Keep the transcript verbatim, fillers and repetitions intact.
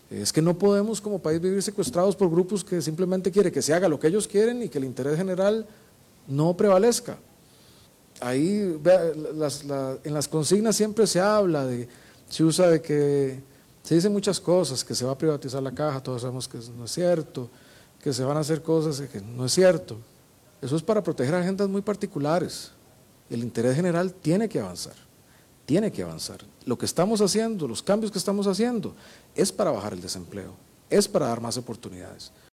Es que no podemos como país vivir secuestrados por grupos que simplemente quieren que se haga lo que ellos quieren y que el interés general no prevalezca. Ahí las, la, en las consignas siempre se habla, de, se usa de que, se dicen muchas cosas, que se va a privatizar la caja, todos sabemos que no es cierto, que se van a hacer cosas que no es cierto. Eso es para proteger agendas muy particulares. El interés general tiene que avanzar, tiene que avanzar. Lo que estamos haciendo, los cambios que estamos haciendo, es para bajar el desempleo, es para dar más oportunidades.